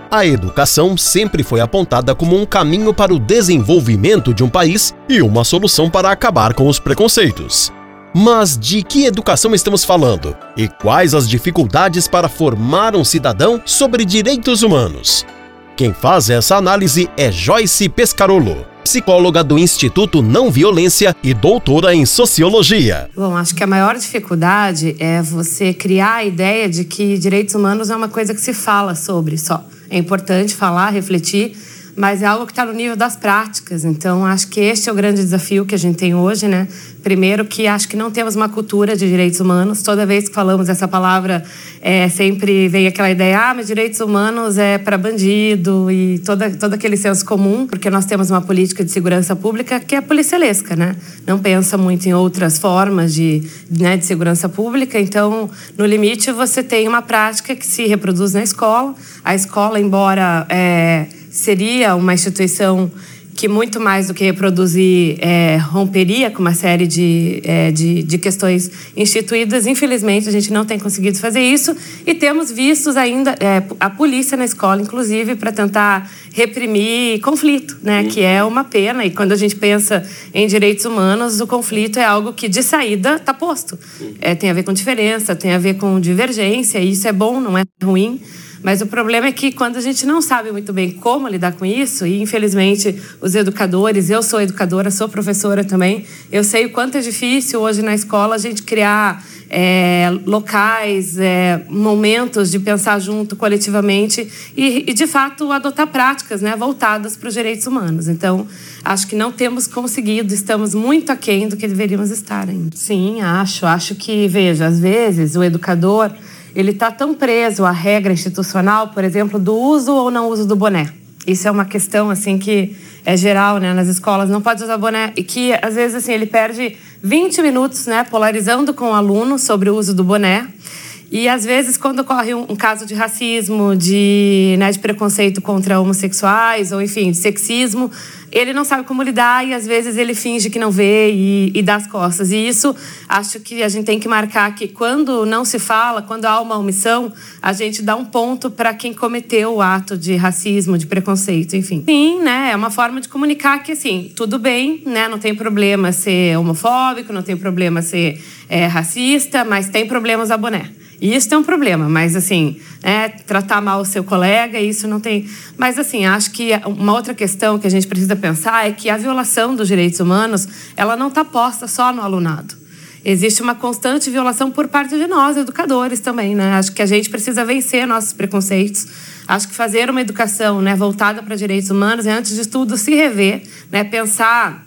A educação sempre foi apontada como um caminho para o desenvolvimento de um país e uma solução para acabar com os preconceitos. Mas de que educação estamos falando? E quais as dificuldades para formar um cidadão sobre direitos humanos? Quem faz essa análise é Joyce Pescarolo, psicóloga do Instituto Não Violência e doutora em Sociologia. Bom, acho que a maior dificuldade é você criar a ideia de que direitos humanos é uma coisa que se fala sobre só. É importante falar, refletir, mas é algo que está no nível das práticas. Então, acho que este é o grande desafio que a gente tem hoje, né? Primeiro, que acho que não temos uma cultura de direitos humanos. Toda vez que falamos essa palavra, sempre vem aquela ideia, mas direitos humanos é para bandido e todo aquele senso comum, porque nós temos uma política de segurança pública que é policialesca, né? Não pensa muito em outras formas de segurança pública. Então, no limite, você tem uma prática que se reproduz na escola. A escola, embora seria uma instituição que muito mais do que reproduzir romperia com uma série de questões instituídas. Infelizmente, a gente não tem conseguido fazer isso e temos vistos ainda a polícia na escola, inclusive, para tentar reprimir conflito, né? Que é uma pena. E quando a gente pensa em direitos humanos, o conflito é algo que, de saída, está posto. Tem a ver com diferença, tem a ver com divergência, e isso é bom, não é ruim. Mas o problema é que quando a gente não sabe muito bem como lidar com isso, e infelizmente os educadores, eu sou educadora, sou professora também, eu sei o quanto é difícil hoje na escola a gente criar locais, momentos de pensar junto coletivamente e de fato adotar práticas, né, voltadas para os direitos humanos. Então, acho que não temos conseguido, estamos muito aquém do que deveríamos estar ainda. Sim, acho que, veja, às vezes o educador ele está tão preso à regra institucional, por exemplo, do uso ou não uso do boné. Isso é uma questão assim, que é geral, né, nas escolas, não pode usar boné. E que, às vezes, assim, ele perde 20 minutos, né, polarizando com o aluno sobre o uso do boné. E, às vezes, quando ocorre um caso de racismo, de preconceito contra homossexuais, ou, enfim, de sexismo, ele não sabe como lidar e, às vezes, ele finge que não vê e dá as costas. E isso, acho que a gente tem que marcar que, quando não se fala, quando há uma omissão, a gente dá um ponto para quem cometeu o ato de racismo, de preconceito, enfim. Sim, né, é uma forma de comunicar que, assim, tudo bem, né, não tem problema ser homofóbico, não tem problema ser racista, mas tem problema usar boné. E isso tem um problema, mas, assim, tratar mal o seu colega, isso não tem... Mas, assim, acho que uma outra questão que a gente precisa pensar é que a violação dos direitos humanos, ela não está posta só no alunado. Existe uma constante violação por parte de nós, educadores, também, né? Acho que a gente precisa vencer nossos preconceitos. Acho que fazer uma educação, né, voltada para direitos humanos é, antes de tudo, se rever, né? Pensar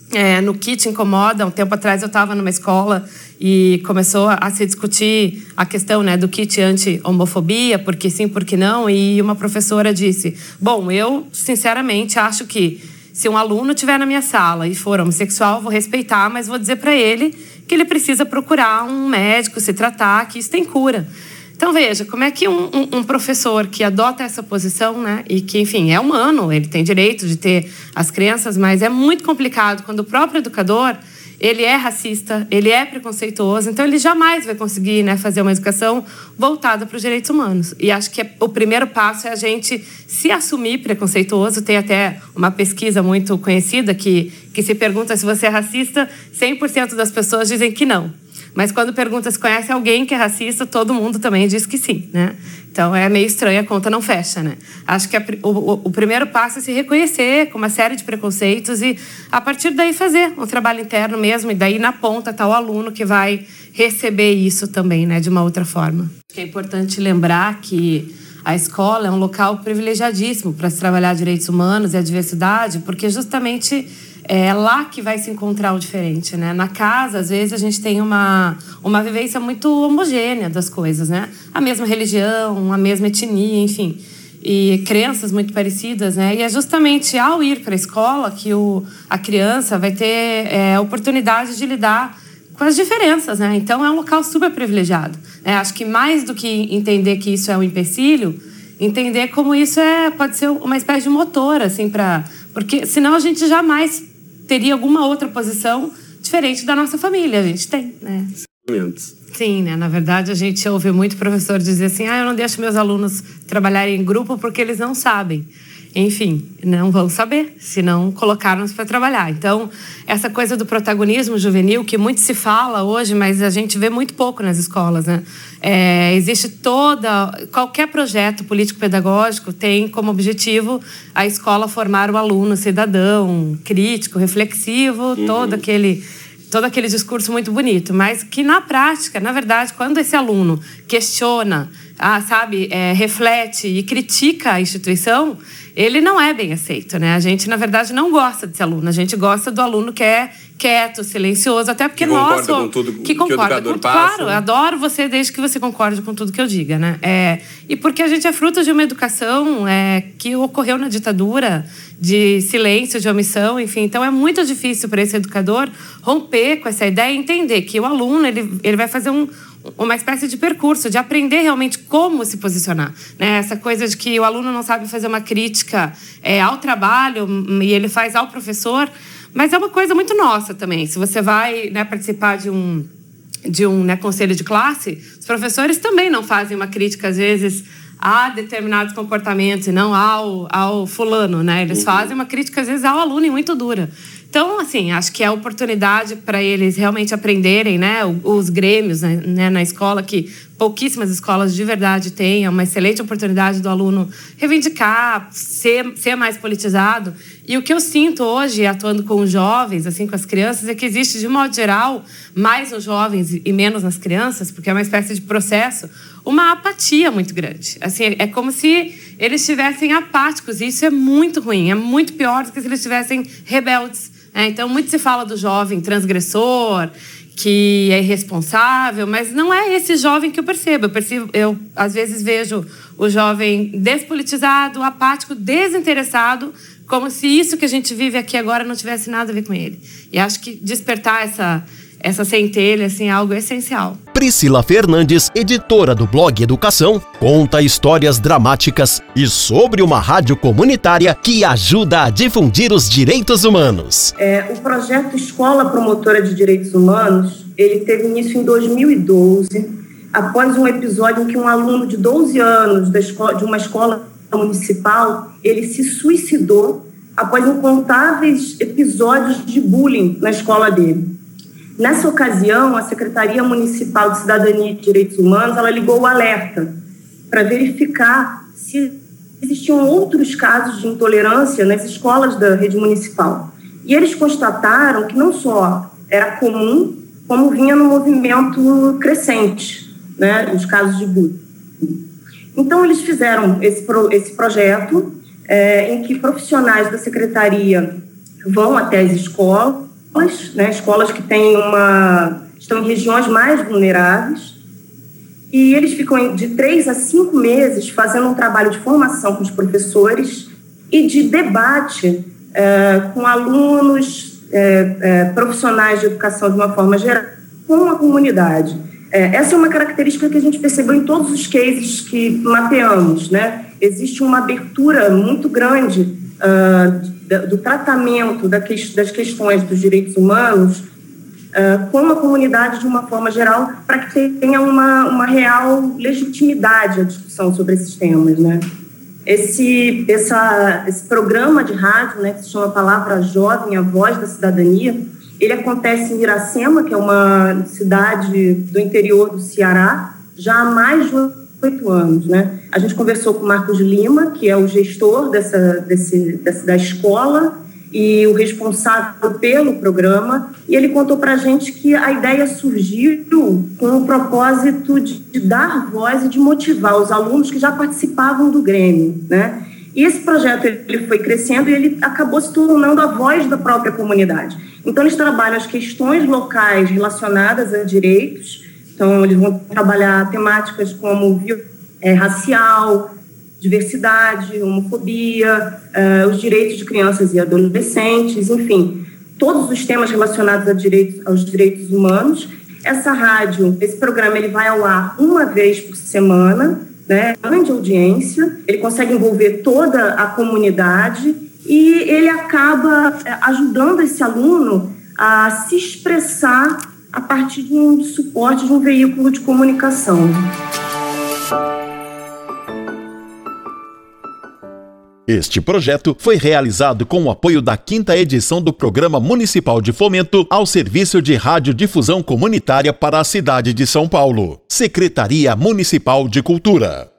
no que te incomoda. Um tempo atrás eu estava numa escola e começou a se discutir a questão, né, do kit anti-homofobia, porque sim, porque não, e uma professora disse, bom, eu sinceramente acho que se um aluno estiver na minha sala e for homossexual, vou respeitar, mas vou dizer para ele que ele precisa procurar um médico, se tratar, que isso tem cura. Então, veja, como é que um professor que adota essa posição, né, e que, enfim, é humano, ele tem direito de ter as crenças, mas é muito complicado quando o próprio educador, ele é racista, ele é preconceituoso, então ele jamais vai conseguir, né, fazer uma educação voltada para os direitos humanos. E acho que o primeiro passo é a gente se assumir preconceituoso. Tem até uma pesquisa muito conhecida que se pergunta se você é racista, 100% das pessoas dizem que não. Mas quando pergunta se conhece alguém que é racista, todo mundo também diz que sim, né? Então é meio estranho, a conta não fecha, né? Acho que o primeiro passo é se reconhecer com uma série de preconceitos e, a partir daí, fazer um trabalho interno mesmo. E daí, na ponta, está o aluno que vai receber isso também, né? De uma outra forma. Acho que é importante lembrar que a escola é um local privilegiadíssimo para se trabalhar direitos humanos e a diversidade, porque justamente é lá que vai se encontrar o diferente, né? Na casa, às vezes, a gente tem uma vivência muito homogênea das coisas, né? A mesma religião, a mesma etnia, enfim. E crenças muito parecidas, né? E é justamente ao ir para a escola que a criança vai ter a oportunidade de lidar com as diferenças, né? Então, é um local super privilegiado. Acho que mais do que entender que isso é um empecilho, entender como isso pode ser uma espécie de motor, assim, porque senão a gente jamais teria alguma outra posição diferente da nossa família. A gente tem, né? Sim, né? Na verdade, a gente ouve muito professor dizer assim, eu não deixo meus alunos trabalharem em grupo porque eles não sabem. Enfim, não vão saber se não colocaram-nos para trabalhar. Então, essa coisa do protagonismo juvenil, que muito se fala hoje, mas a gente vê muito pouco nas escolas, né? Existe qualquer projeto político-pedagógico tem como objetivo a escola formar o aluno cidadão, crítico, reflexivo, todo aquele discurso muito bonito, mas que na prática, na verdade, quando esse aluno questiona, reflete e critica a instituição, ele não é bem aceito, né? A gente, na verdade, não gosta desse aluno. A gente gosta do aluno que é quieto, silencioso, até porque nós... Que concorda com tudo que o educador passa. Claro, eu adoro você desde que você concorde com tudo que eu diga, né? E porque a gente é fruto de uma educação que ocorreu na ditadura, de silêncio, de omissão, enfim. Então, é muito difícil para esse educador romper com essa ideia e entender que o aluno ele vai fazer uma espécie de percurso, de aprender realmente como se posicionar, né? Essa coisa de que o aluno não sabe fazer uma crítica ao trabalho e ele faz ao professor, mas é uma coisa muito nossa também. Se você vai, né, participar de um conselho de classe, os professores também não fazem uma crítica, às vezes, a determinados comportamentos e não ao fulano, né? Eles fazem uma crítica, às vezes, ao aluno e muito dura. Então, assim, acho que é a oportunidade para eles realmente aprenderem, né? Os grêmios, né, na escola, que pouquíssimas escolas de verdade têm. É uma excelente oportunidade do aluno reivindicar, ser mais politizado. E o que eu sinto hoje, atuando com os jovens, assim, com as crianças, é que existe, de modo geral, mais nos jovens e menos nas crianças, porque é uma espécie de processo, uma apatia muito grande. Assim, é como se eles estivessem apáticos, e isso é muito ruim, é muito pior do que se eles estivessem rebeldes. Então, muito se fala do jovem transgressor, que é irresponsável, mas não é esse jovem que eu percebo. Eu às vezes vejo o jovem despolitizado, apático, desinteressado, como se isso que a gente vive aqui agora não tivesse nada a ver com ele. E acho que despertar essa centelha, assim, é algo essencial. Priscila Fernandes, editora do blog Educação, conta histórias dramáticas e sobre uma rádio comunitária que ajuda a difundir os direitos humanos. O projeto Escola Promotora de Direitos Humanos, ele teve início em 2012, após um episódio em que um aluno de 12 anos de uma escola municipal, ele se suicidou após incontáveis episódios de bullying na escola dele. Nessa ocasião, a Secretaria Municipal de Cidadania e Direitos Humanos, ela ligou o alerta para verificar se existiam outros casos de intolerância nas escolas da rede municipal. E eles constataram que não só era comum, como vinha no movimento crescente, né, os casos de bullying. Então, eles fizeram esse projeto em que profissionais da Secretaria vão até as escolas, né, escolas que estão em regiões mais vulneráveis, e eles ficam de 3 a 5 meses fazendo um trabalho de formação com os professores e de debate com alunos, profissionais de educação de uma forma geral, com a comunidade. Essa é uma característica que a gente percebeu em todos os cases que mapeamos, né? Existe uma abertura muito grande do tratamento das questões dos direitos humanos com a comunidade de uma forma geral, para que tenha uma real legitimidade a discussão sobre esses temas, né? Esse programa de rádio, né, que se chama Palavra Jovem, a Voz da Cidadania, ele acontece em Iracema, que é uma cidade do interior do Ceará, já há mais de 8 anos, né? A gente conversou com o Marcos Lima, que é o gestor da escola e o responsável pelo programa, e ele contou para a gente que a ideia surgiu com o propósito de dar voz e de motivar os alunos que já participavam do Grêmio, né? E esse projeto ele foi crescendo e ele acabou se tornando a voz da própria comunidade. Então, eles trabalham as questões locais relacionadas a direitos. Então, eles vão trabalhar temáticas como racial, diversidade, homofobia, os direitos de crianças e adolescentes, enfim, todos os temas relacionados aos direitos humanos. Essa rádio, esse programa, ele vai ao ar uma vez por semana, né? Grande audiência, ele consegue envolver toda a comunidade e ele acaba ajudando esse aluno a se expressar a partir de um suporte de um veículo de comunicação. Este projeto foi realizado com o apoio da 5ª edição do Programa Municipal de Fomento ao Serviço de Radiodifusão Comunitária para a cidade de São Paulo. Secretaria Municipal de Cultura.